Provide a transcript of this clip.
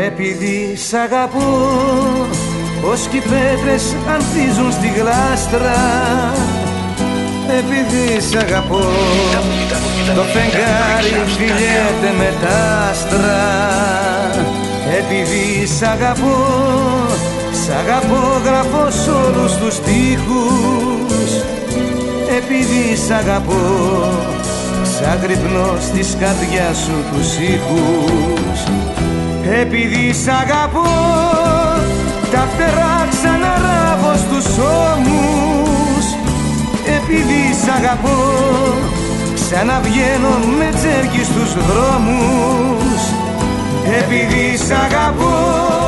Επειδή σ' αγαπώ, ως κι οι πέτρες ανθίζουν στη γλάστρα. Επειδή σ' αγαπώ, το φεγγάρι φιλιέται με τ' άστρα. Επειδή σ' αγαπώ, σ' αγαπώ γράφω σ' όλους τους στίχους. Επειδή σ' αγαπώ, ξαγρυπνώ στις καρδιάς σου τους ήχους. Επειδή σ' αγαπώ, τα φτερά ξαναράβω στους ώμους. Επειδή σ' αγαπώ, ξαναβγαίνω με τζέρκι στους δρόμους. Επειδή σ' αγαπώ,